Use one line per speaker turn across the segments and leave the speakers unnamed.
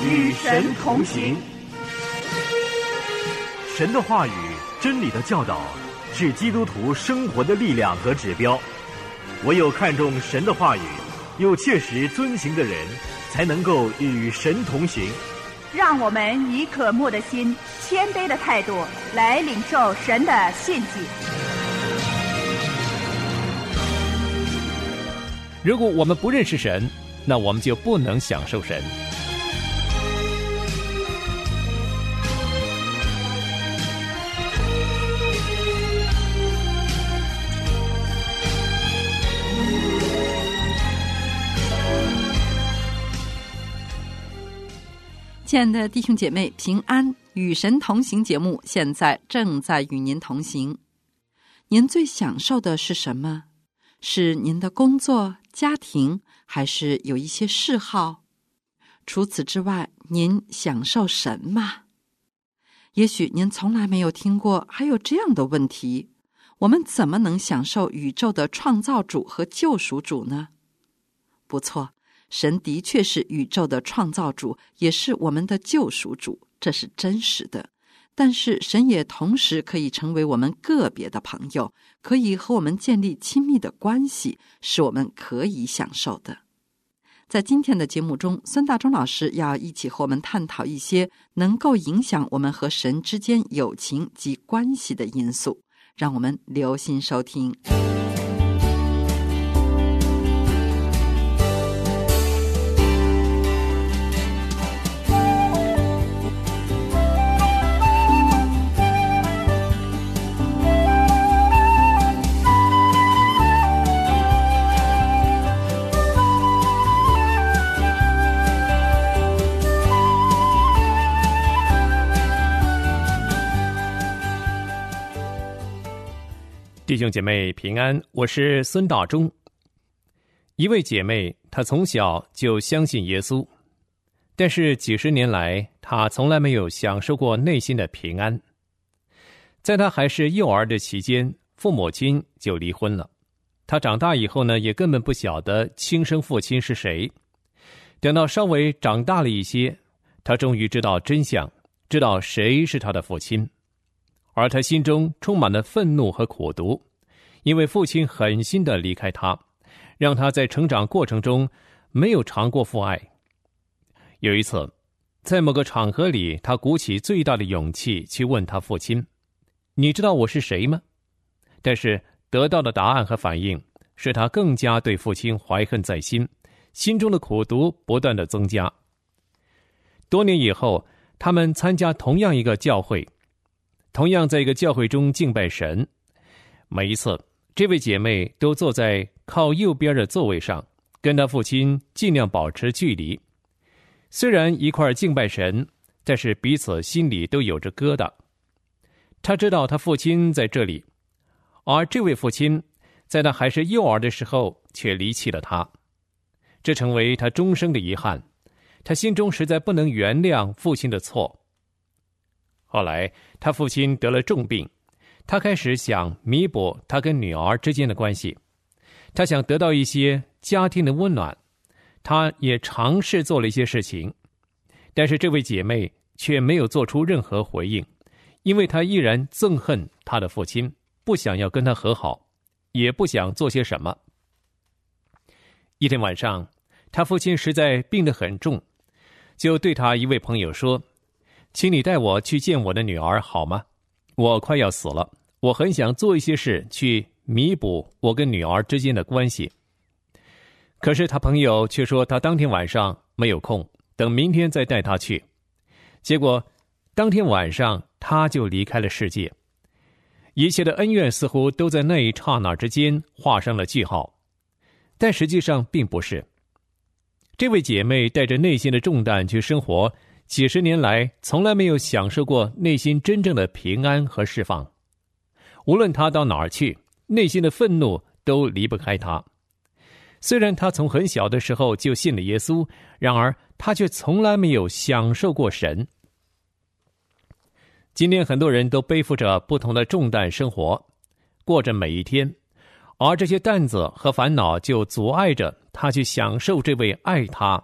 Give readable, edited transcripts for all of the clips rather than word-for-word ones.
与神同行。
神的话语、真理的教导，是基督徒生活的力量和指标。唯有看重神的话语，又切实遵行的人，才能够与神同行。
让我们以渴慕的心、谦卑的态度来领受神的信息。
如果我们不认识神，那我们就不能享受神。
亲爱的弟兄姐妹，平安，与神同行节目现在正在与您同行。您最享受的是什么？是您的工作、家庭，还是有一些嗜好？除此之外，您享受神吗？也许您从来没有听过还有这样的问题：我们怎么能享受宇宙的创造主和救赎主呢？不错，神的确是宇宙的创造主，也是我们的救赎主，这是真实的。但是神也同时可以成为我们个别的朋友，可以和我们建立亲密的关系，是我们可以享受的。在今天的节目中，孙大中老师要一起和我们探讨一些能够影响我们和神之间友情及关系的因素，让我们留心收听。
弟兄姐妹平安，我是孙大中。一位姐妹，她从小就相信耶稣，但是几十年来，她从来没有享受过内心的平安。在她还是幼儿的期间，父母亲就离婚了。她长大以后呢，也根本不晓得亲生父亲是谁。等到稍微长大了一些，她终于知道真相，知道谁是她的父亲。而他心中充满了愤怒和苦毒，因为父亲狠心地离开他，让他在成长过程中没有尝过父爱。有一次，在某个场合里，他鼓起最大的勇气去问他父亲：“你知道我是谁吗？”但是得到的答案和反应使他更加对父亲怀恨在心，心中的苦毒不断地增加。多年以后，他们参加同样一个教会，同样在一个教会中敬拜神。每一次，这位姐妹都坐在靠右边的座位上，跟她父亲尽量保持距离。虽然一块敬拜神，但是彼此心里都有着疙瘩。她知道她父亲在这里，而这位父亲在她还是幼儿的时候却离弃了她，这成为她终生的遗憾。她心中实在不能原谅父亲的错。后来他父亲得了重病，他开始想弥补他跟女儿之间的关系，他想得到一些家庭的温暖，他也尝试做了一些事情，但是这位姐妹却没有做出任何回应，因为她依然憎恨她的父亲，不想要跟他和好，也不想做些什么。一天晚上，他父亲实在病得很重，就对他一位朋友说：“请你带我去见我的女儿好吗？我快要死了，我很想做一些事去弥补我跟女儿之间的关系。”可是他朋友却说他当天晚上没有空，等明天再带他去。结果当天晚上他就离开了世界。一切的恩怨似乎都在那一刹那之间画上了句号，但实际上并不是。这位姐妹带着内心的重担去生活，几十年来从来没有享受过内心真正的平安和释放。无论她到哪儿去，内心的愤怒都离不开她。虽然她从很小的时候就信了耶稣，然而她却从来没有享受过神。今天很多人都背负着不同的重担生活，过着每一天，而这些担子和烦恼就阻碍着他去享受这位爱他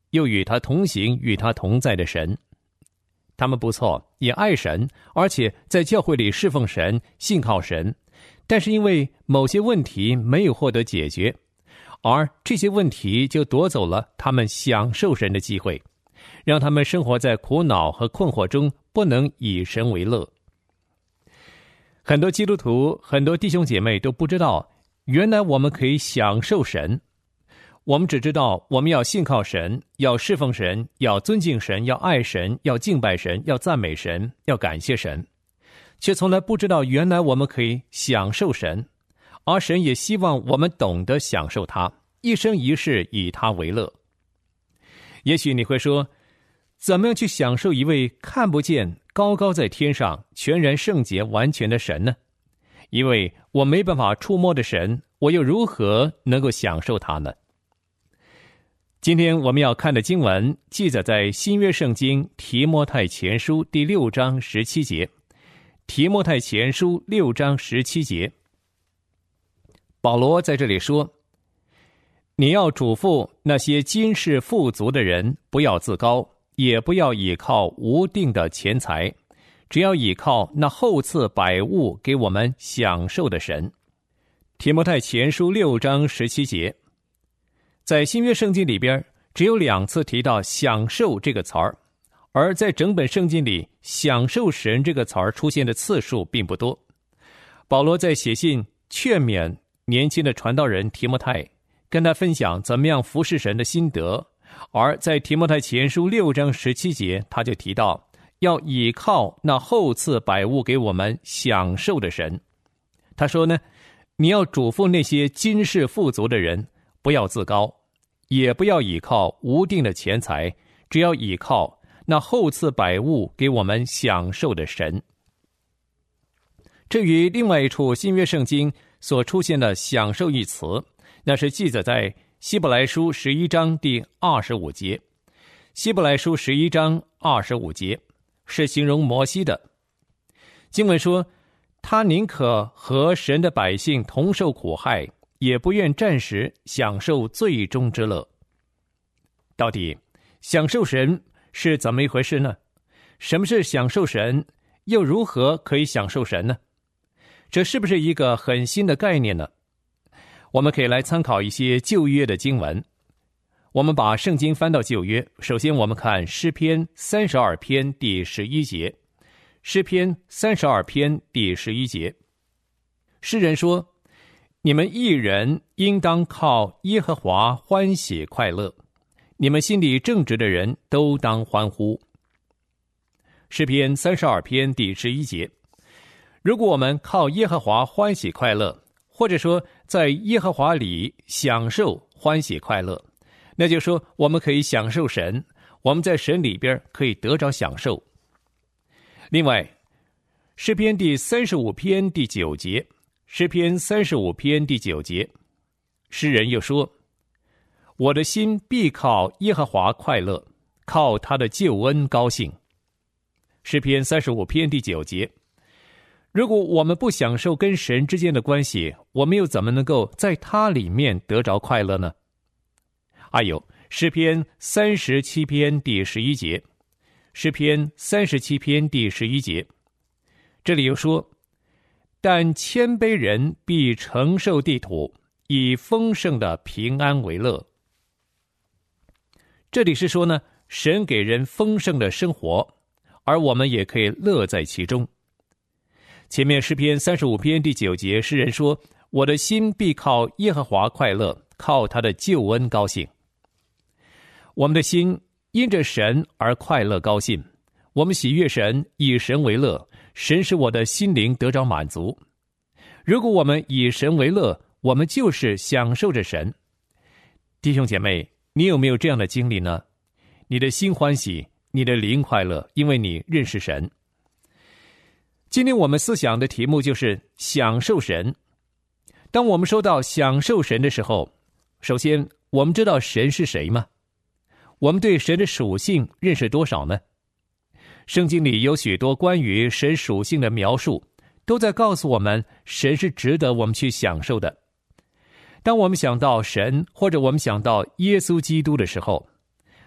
又与他同行、与他同在的神。他们不错，也爱神，而且在教会里侍奉神、信靠神，但是因为某些问题没有获得解决，而这些问题就夺走了他们享受神的机会，让他们生活在苦恼和困惑中，不能以神为乐。很多基督徒、很多弟兄姐妹都不知道，原来我们可以享受神。我们只知道我们要信靠神，要侍奉神，要尊敬神，要爱神，要敬拜神，要赞美神，要感谢神，却从来不知道原来我们可以享受神，而神也希望我们懂得享受他，一生一世以他为乐。也许你会说，怎么样去享受一位看不见、高高在天上、全然圣洁完全的神呢？因为我没办法触摸的神，我又如何能够享受他呢？今天我们要看的经文记载在新约圣经提摩太前书第6章17节。提摩太前书6章17节，保罗在这里说，你要嘱咐那些今世富足的人，不要自高，也不要倚靠无定的钱财，只要倚靠那厚赐百物给我们享受的神。提摩太前书6章17节，在新约圣经里边只有2次提到享受这个词儿，而在整本圣经里享受神这个词儿出现的次数并不多。保罗在写信劝勉年轻的传道人提摩太，跟他分享怎么样服侍神的心得，而在提摩太前书6章17节他就提到要倚靠那厚赐百物给我们享受的神。他说呢，你要嘱咐那些今世富足的人，不要自高，也不要倚靠无定的钱财，只要倚靠那厚赐百物给我们享受的神。至于另外一处新约圣经所出现的享受一词，那是记载在希伯来书11章第25节。希伯来书11章25节是形容摩西的。经文说，他宁可和神的百姓同受苦害，也不愿暂时享受最终之乐。到底享受神是怎么一回事呢？什么是享受神？又如何可以享受神呢？这是不是一个很新的概念呢？我们可以来参考一些旧约的经文。我们把圣经翻到旧约，首先我们看诗篇32篇第11节。诗篇32篇第11节，诗人说，你们义人应当靠耶和华欢喜快乐，你们心里正直的人都当欢呼。诗篇32篇第11节，如果我们靠耶和华欢喜快乐，或者说在耶和华里享受欢喜快乐，那就说我们可以享受神，我们在神里边可以得着享受。另外，诗篇第35篇第9节，诗篇35篇第9节，诗人又说，我的心必靠耶和华快乐，靠他的救恩高兴。诗篇35篇第9节，如果我们不享受跟神之间的关系，我们又怎么能够在他里面得着快乐呢？还有诗篇37篇第11节，诗篇37篇第11节，这里又说，但谦卑人必承受地土，以丰盛的平安为乐。这里是说呢，神给人丰盛的生活，而我们也可以乐在其中。前面诗篇35篇第9节，诗人说，我的心必靠耶和华快乐，靠他的救恩高兴。我们的心因着神而快乐高兴，我们喜悦神，以神为乐，神使我的心灵得着满足。如果我们以神为乐，我们就是享受着神。弟兄姐妹，你有没有这样的经历呢？你的心欢喜，你的灵快乐，因为你认识神。今天我们思想的题目就是享受神。当我们说到享受神的时候，首先我们知道神是谁吗？我们对神的属性认识多少呢？圣经里有许多关于神属性的描述，都在告诉我们神是值得我们去享受的。当我们想到神，或者我们想到耶稣基督的时候，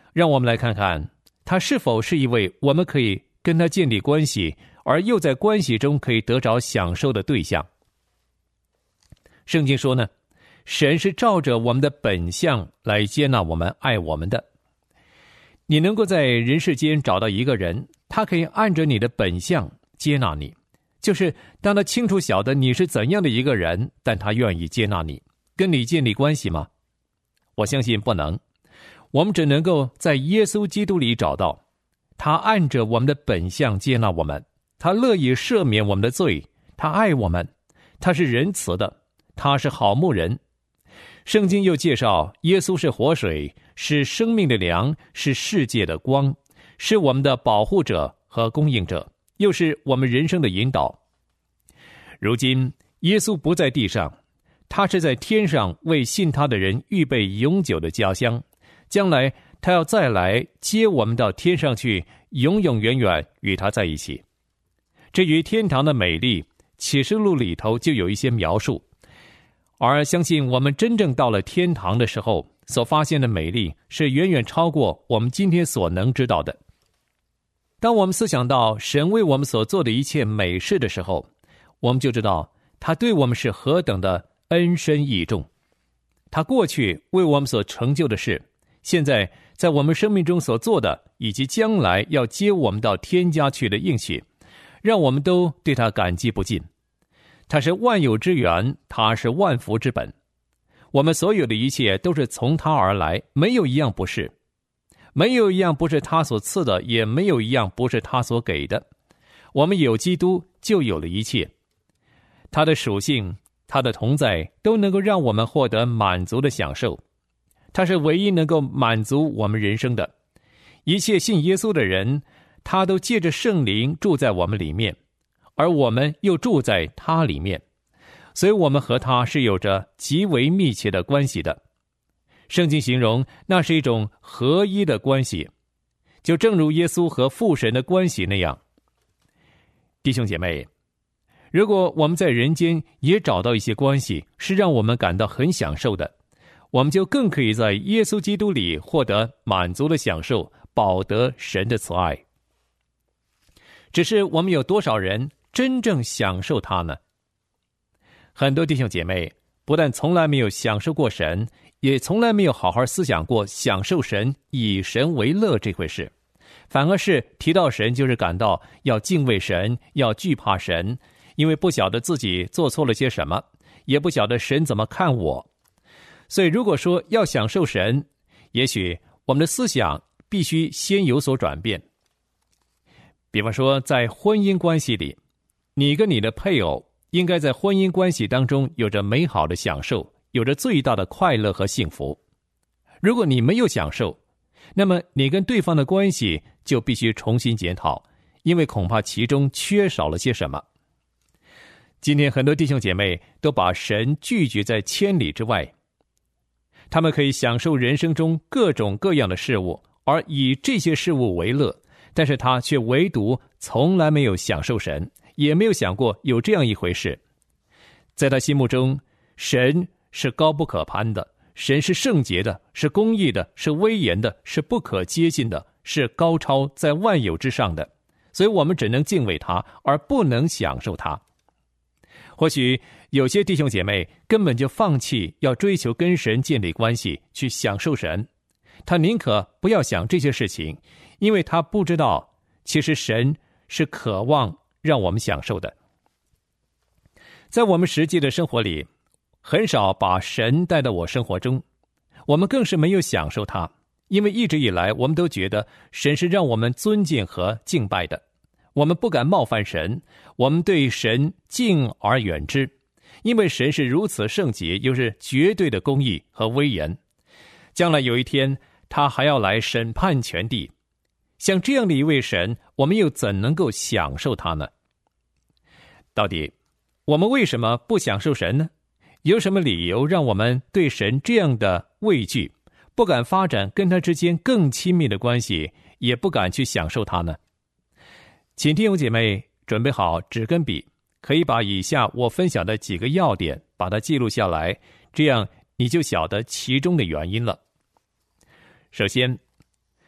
让我们来看看他是否是一位我们可以跟他建立关系，而又在关系中可以得着享受的对象。圣经说呢，神是照着我们的本相来接纳我们、爱我们的。你能够在人世间找到一个人，他可以按着你的本相接纳你，就是当他清楚晓得你是怎样的一个人，但他愿意接纳你，跟你建立关系吗？我相信不能。我们只能够在耶稣基督里找到，他按着我们的本相接纳我们，他乐意赦免我们的罪，他爱我们，他是仁慈的，他是好牧人。圣经又介绍耶稣是活水，是生命的粮，是世界的光，是我们的保护者和供应者，又是我们人生的引导。如今耶稣不在地上，他是在天上为信他的人预备永久的家乡，将来他要再来接我们到天上去，永永远远与他在一起。至于天堂的美丽，启示录里头就有一些描述，而相信我们真正到了天堂的时候，所发现的美丽是远远超过我们今天所能知道的。当我们思想到神为我们所做的一切美事的时候，我们就知道他对我们是何等的恩深义重。他过去为我们所成就的事，现在在我们生命中所做的，以及将来要接我们到天家去的应许，让我们都对他感激不尽。他是万有之源，他是万福之本。我们所有的一切都是从他而来，没有一样不是。没有一样不是他所赐的，也没有一样不是他所给的。我们有基督，就有了一切。他的属性，他的同在，都能够让我们获得满足的享受。他是唯一能够满足我们人生的。一切信耶稣的人，他都借着圣灵住在我们里面，而我们又住在他里面，所以我们和他是有着极为密切的关系的。圣经形容那是一种合一的关系，就正如耶稣和父神的关系那样。弟兄姐妹，如果我们在人间也找到一些关系是让我们感到很享受的，我们就更可以在耶稣基督里获得满足的享受，饱得神的慈爱。只是我们有多少人真正享受它呢？很多弟兄姐妹不但从来没有享受过神，也从来没有好好思想过享受神、以神为乐这回事，反而是提到神就是感到要敬畏神，要惧怕神，因为不晓得自己做错了些什么，也不晓得神怎么看我。所以如果说要享受神，也许我们的思想必须先有所转变。比方说在婚姻关系里，你跟你的配偶应该在婚姻关系当中有着美好的享受，有着最大的快乐和幸福。如果你没有享受，那么你跟对方的关系就必须重新检讨，因为恐怕其中缺少了些什么。今天很多弟兄姐妹都把神拒绝在千里之外，他们可以享受人生中各种各样的事物，而以这些事物为乐，但是他却唯独从来没有享受神，也没有想过有这样一回事。在他心目中，神是高不可攀的，神是圣洁的，是公义的，是威严的，是不可接近的，是高超在万有之上的。所以我们只能敬畏他，而不能享受他。或许有些弟兄姐妹根本就放弃要追求跟神建立关系，去享受神，他宁可不要想这些事情，因为他不知道其实神是渴望让我们享受的。在我们实际的生活里，很少把神带到我生活中，我们更是没有享受他，因为一直以来我们都觉得神是让我们尊敬和敬拜的，我们不敢冒犯神，我们对神敬而远之，因为神是如此圣洁，又是绝对的公义和威严。将来有一天他还要来审判全地，像这样的一位神，我们又怎能够享受他呢？到底我们为什么不享受神呢？有什么理由让我们对神这样的畏惧，不敢发展跟他之间更亲密的关系，也不敢去享受他呢？请弟兄姐妹准备好纸跟笔，可以把以下我分享的几个要点把它记录下来，这样你就晓得其中的原因了。首先，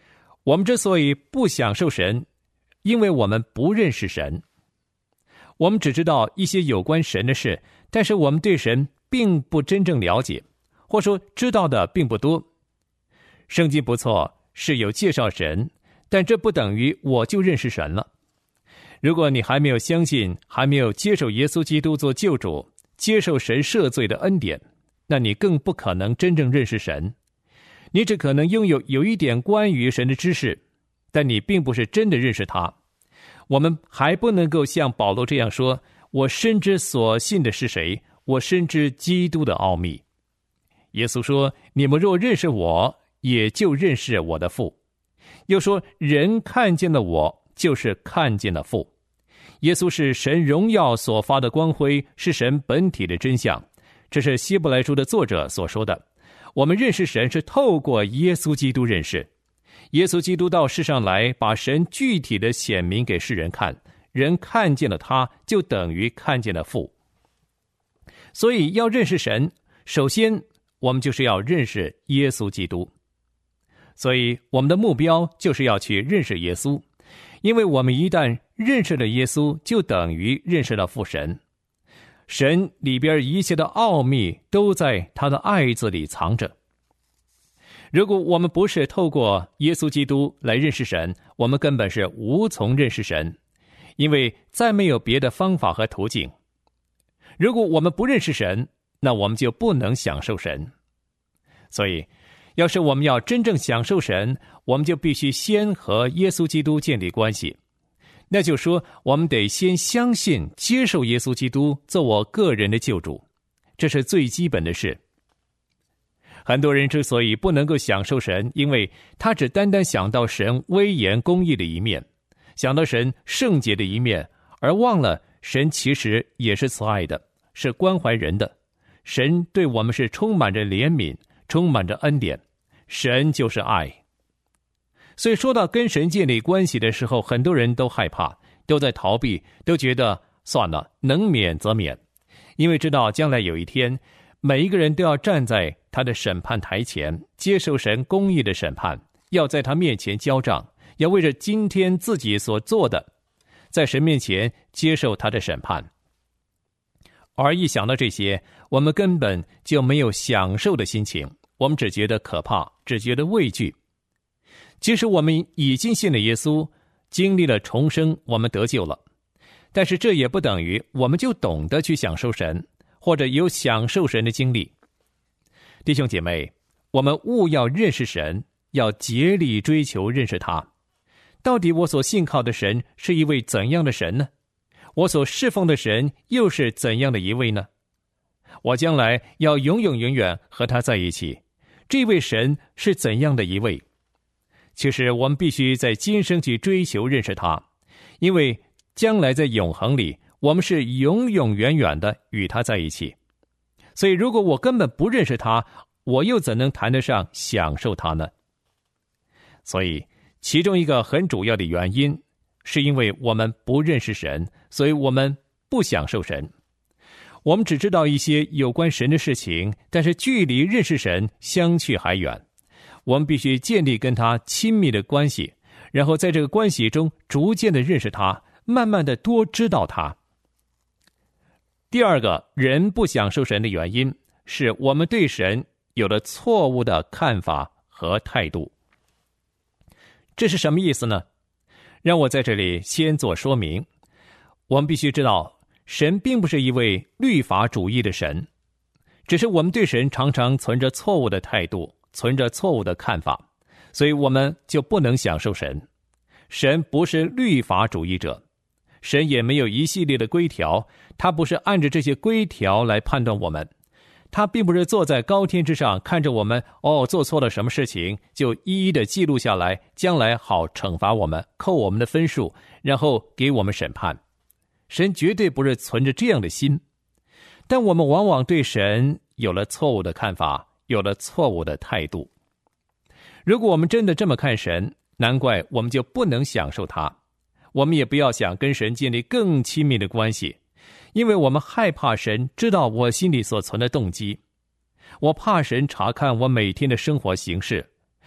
我们之所以不享受神，因为我们不认识神。我们只知道一些有关神的事，但是我们对神并不真正了解，或说知道的并不多。圣经不错，是有介绍神，但这不等于我就认识神了。如果你还没有相信，还没有接受耶稣基督做救主，接受神赦罪的恩典，那你更不可能真正认识神。你只可能拥有一点关于神的知识，但你并不是真的认识他。我们还不能够像保罗这样说，我深知所信的是谁，我深知基督的奥秘。耶稣说，你们若认识我，也就认识我的父。又说，人看见了我，就是看见了父。耶稣是神荣耀所发的光辉，是神本体的真相。这是希伯来书的作者所说的。我们认识神是透过耶稣基督认识。耶稣基督到世上来，把神具体的显明给世人看，人看见了他，就等于看见了父。所以要认识神，首先我们就是要认识耶稣基督。所以我们的目标就是要去认识耶稣，因为我们一旦认识了耶稣，就等于认识了父神。神里边一切的奥秘都在他的爱字里藏着。如果我们不是透过耶稣基督来认识神，我们根本是无从认识神，因为再没有别的方法和途径。如果我们不认识神，那我们就不能享受神。所以要是我们要真正享受神，我们就必须先和耶稣基督建立关系。那就说，我们得先相信、接受耶稣基督做我个人的救主，这是最基本的事。很多人之所以不能够享受神，因为他只单单想到神威严公义的一面，想到神圣洁的一面，而忘了神其实也是慈爱的，是关怀人的。神对我们是充满着怜悯，充满着恩典，神就是爱。所以说到跟神建立关系的时候，很多人都害怕，都在逃避，都觉得算了，能免则免，因为知道将来有一天，每一个人都要站在他的审判台前，接受神公义的审判，要在他面前交账，要为着今天自己所做的，在神面前接受他的审判。而一想到这些，我们根本就没有享受的心情，我们只觉得可怕，只觉得畏惧。即使我们已经信了耶稣，经历了重生，我们得救了，但是这也不等于我们就懂得去享受神，或者有享受神的经历。弟兄姐妹，我们务要认识神，要竭力追求认识他。到底我所信靠的神是一位怎样的神呢？我所侍奉的神又是怎样的一位呢？我将来要永永远远和他在一起，这位神是怎样的一位？其实我们必须在今生去追求认识他，因为将来在永恒里，我们是永永远远的与他在一起。所以如果我根本不认识他，我又怎能谈得上享受他呢？所以其中一个很主要的原因，是因为我们不认识神，所以我们不享受神。我们只知道一些有关神的事情，但是距离认识神相去还远。我们必须建立跟他亲密的关系，然后在这个关系中逐渐的认识他，慢慢的多知道他。第二个，人不享受神的原因，是我们对神有了错误的看法和态度。这是什么意思呢？让我在这里先做说明。我们必须知道，神并不是一位律法主义的神，只是我们对神常常存着错误的态度，存着错误的看法，所以我们就不能享受神。神不是律法主义者，神也没有一系列的规条，他不是按着这些规条来判断我们，他并不是坐在高天之上看着我们做错了什么事情就一一的记录下来，将来好惩罚我们，扣我们的分数，然后给我们审判。神绝对不是存着这样的心，但我们往往对神有了错误的看法，有了错误的态度。如果我们真的这么看神，难怪我们就不能享受他。我们也不要想跟神建立更亲密的关系，因为我们害怕神知道我心里所存的动机。我怕神查看我每天的生活形式，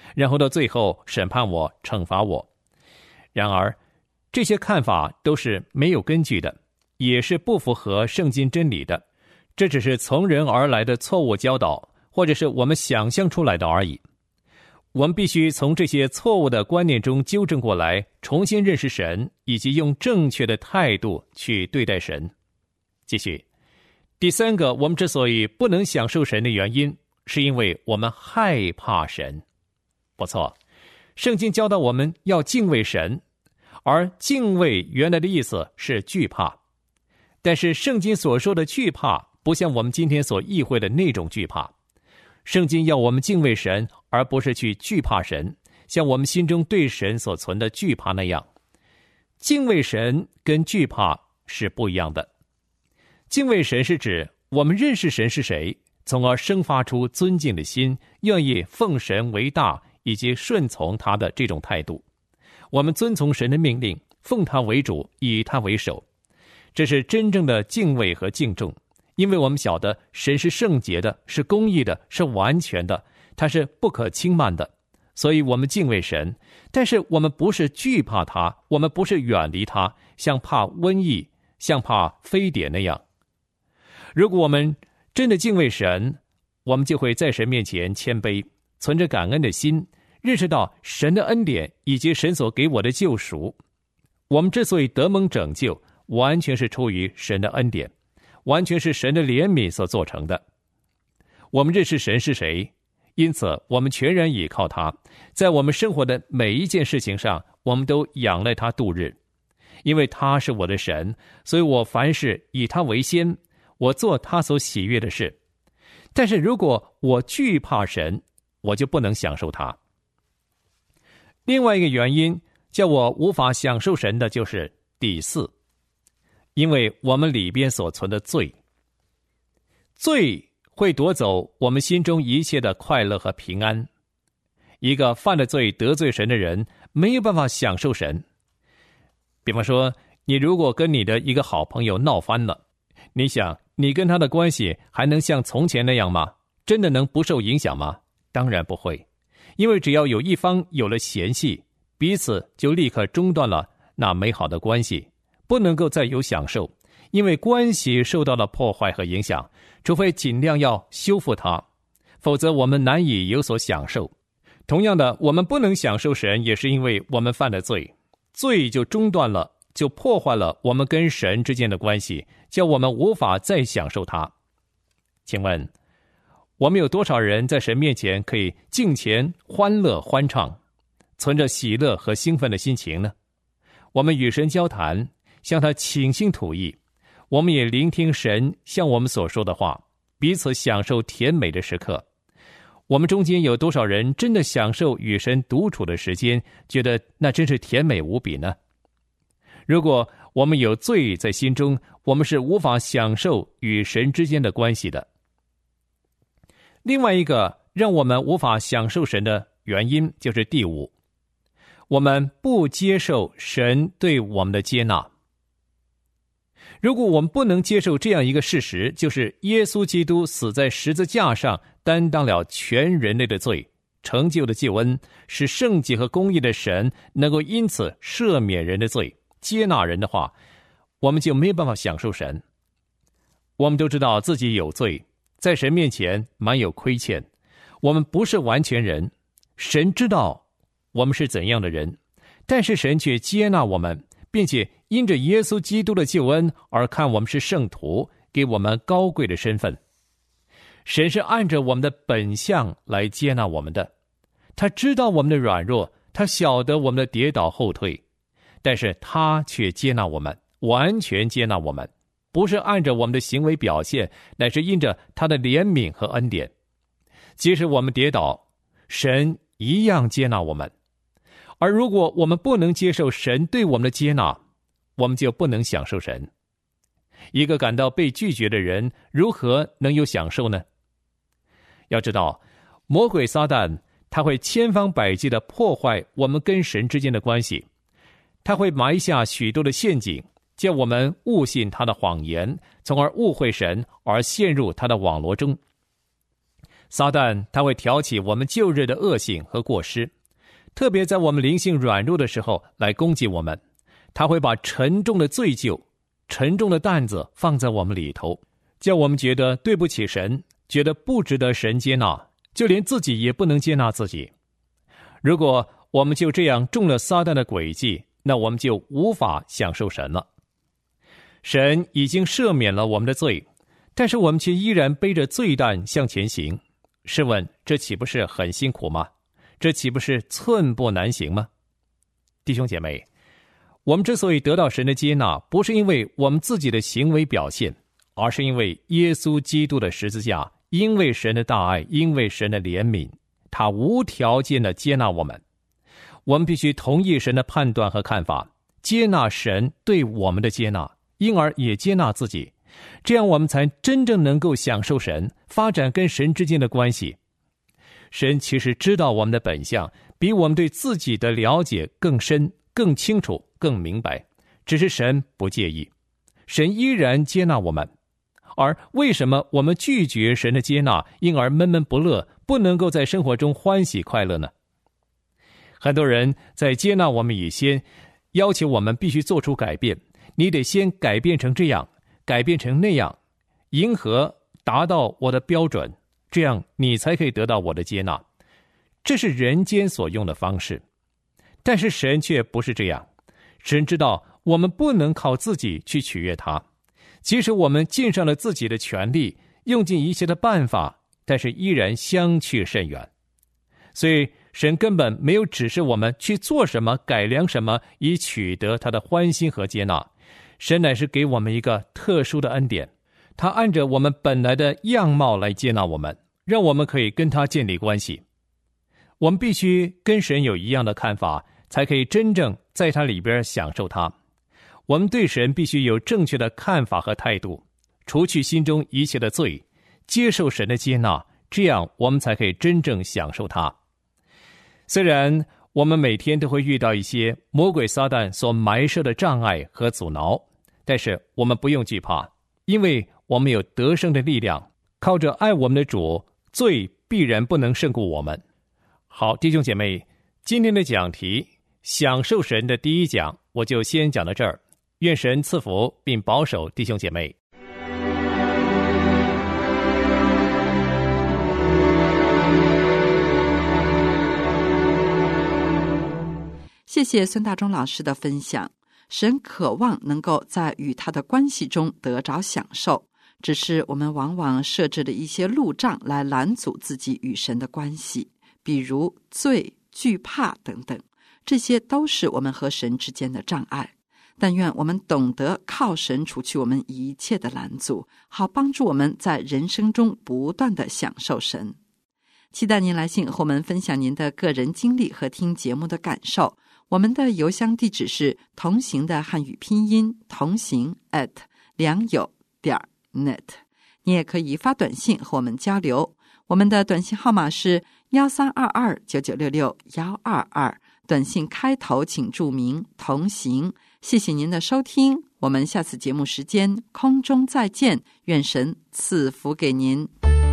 然后到最后审判我、惩罚我。然而，这些看法都是没有根据的，也是不符合圣经真理的。这只是从人而来的错误教导，或者是我们想象出来的而已。我们必须从这些错误的观念中纠正过来，重新认识神，以及用正确的态度去对待神。继续，第三个，我们之所以不能享受神的原因，是因为我们害怕神。不错，圣经教导我们要敬畏神，而敬畏原来的意思是惧怕。但是圣经所说的惧怕，不像我们今天所意会的那种惧怕。圣经要我们敬畏神，而不是去惧怕神，像我们心中对神所存的惧怕那样。敬畏神跟惧怕是不一样的。敬畏神是指我们认识神是谁，从而生发出尊敬的心，愿意奉神为大，以及顺从他的这种态度。我们遵从神的命令，奉他为主，以他为首。这是真正的敬畏和敬重。因为我们晓得神是圣洁的，是公义的，是完全的，他是不可轻慢的，所以我们敬畏神。但是我们不是惧怕他，我们不是远离他，像怕瘟疫，像怕非典那样。如果我们真的敬畏神，我们就会在神面前谦卑，存着感恩的心，认识到神的恩典以及神所给我的救赎。我们之所以得蒙拯救，完全是出于神的恩典，完全是神的怜悯所做成的。我们认识神是谁，因此我们全然倚靠他，在我们生活的每一件事情上，我们都仰赖他度日。因为他是我的神，所以我凡事以他为先，我做他所喜悦的事。但是如果我惧怕神，我就不能享受他。另外一个原因叫我无法享受神的就是第四，因为我们里边所存的罪会夺走我们心中一切的快乐和平安。一个犯了罪得罪神的人，没有办法享受神。比方说，你如果跟你的一个好朋友闹翻了，你想你跟他的关系还能像从前那样吗？真的能不受影响吗？当然不会，因为只要有一方有了嫌隙，彼此就立刻中断了那美好的关系，不能够再有享受，因为关系受到了破坏和影响，除非尽量要修复它，否则我们难以有所享受。同样的，我们不能享受神，也是因为我们犯了罪，罪就中断了，就破坏了我们跟神之间的关系，叫我们无法再享受它。请问，我们有多少人在神面前可以敬虔、欢乐、欢唱，存着喜乐和兴奋的心情呢？我们与神交谈，向他倾心吐意，我们也聆听神向我们所说的话，彼此享受甜美的时刻。我们中间有多少人真的享受与神独处的时间，觉得那真是甜美无比呢？如果我们有罪在心中，我们是无法享受与神之间的关系的。另外一个让我们无法享受神的原因就是第五，我们不接受神对我们的接纳。如果我们不能接受这样一个事实，就是耶稣基督死在十字架上，担当了全人类的罪，成就的救恩，使圣洁和公义的神能够因此赦免人的罪，接纳人的话，我们就没有办法享受神。我们都知道自己有罪，在神面前满有亏欠，我们不是完全人，神知道我们是怎样的人，但是神却接纳我们，并且因着耶稣基督的救恩而看我们是圣徒，给我们高贵的身份。神是按着我们的本相来接纳我们的，他知道我们的软弱，他晓得我们的跌倒后退，但是他却接纳我们，完全接纳我们，不是按着我们的行为表现，乃是因着他的怜悯和恩典。即使我们跌倒，神一样接纳我们。而如果我们不能接受神对我们的接纳，我们就不能享受神。一个感到被拒绝的人，如何能有享受呢？要知道，魔鬼撒旦他会千方百计地破坏我们跟神之间的关系，他会埋下许多的陷阱，叫我们误信他的谎言，从而误会神，而陷入他的网罗中。 撒旦他会挑起我们旧日的恶性和过失，特别在我们灵性软弱的时候来攻击我们。他会把沉重的罪疚、沉重的担子放在我们里头，叫我们觉得对不起神，觉得不值得神接纳，就连自己也不能接纳自己。如果我们就这样中了撒旦的诡计，那我们就无法享受神了。神已经赦免了我们的罪，但是我们却依然背着罪担向前行。试问，这岂不是很辛苦吗？这岂不是寸步难行吗？弟兄姐妹，我们之所以得到神的接纳，不是因为我们自己的行为表现，而是因为耶稣基督的十字架，因为神的大爱，因为神的怜悯，他无条件的接纳我们。我们必须同意神的判断和看法，接纳神对我们的接纳，因而也接纳自己，这样我们才真正能够享受神，发展跟神之间的关系。神其实知道我们的本相，比我们对自己的了解更深、更清楚、更明白，只是神不介意，神依然接纳我们。而为什么我们拒绝神的接纳，因而闷闷不乐，不能够在生活中欢喜快乐呢？很多人在接纳我们以前，要求我们必须做出改变，你得先改变成这样，改变成那样，迎合达到我的标准，这样你才可以得到我的接纳。这是人间所用的方式，但是神却不是这样。神知道我们不能靠自己去取悦他，即使我们尽上了自己的全力，用尽一切的办法，但是依然相去甚远。所以神根本没有指示我们去做什么、改良什么，以取得他的欢心和接纳。神乃是给我们一个特殊的恩典，他按着我们本来的样貌来接纳我们，让我们可以跟他建立关系。我们必须跟神有一样的看法，才可以真正在他里边享受他。我们对神必须有正确的看法和态度，除去心中一切的罪，接受神的接纳，这样我们才可以真正享受他。虽然我们每天都会遇到一些魔鬼撒旦所埋设的障碍和阻挠，但是我们不用惧怕，因为我们有得胜的力量，靠着爱我们的主，罪必然不能胜过我们。好，弟兄姐妹，今天的讲题享受神的第一讲，我就先讲到这儿。愿神赐福并保守弟兄姐妹。
谢谢孙大中老师的分享。神渴望能够在与他的关系中得着享受，只是我们往往设置了一些路障来拦阻自己与神的关系，比如罪、惧怕等等，这些都是我们和神之间的障碍。但愿我们懂得靠神除去我们一切的拦阻，好帮助我们在人生中不断地享受神。期待您来信和我们分享您的个人经历和听节目的感受。我们的邮箱地址是同行的汉语拼音同行@良友.net。你也可以发短信和我们交流，我们的短信号码是13229966-122，短信开头请注明同行。谢谢您的收听，我们下次节目时间空中再见，愿神赐福给您。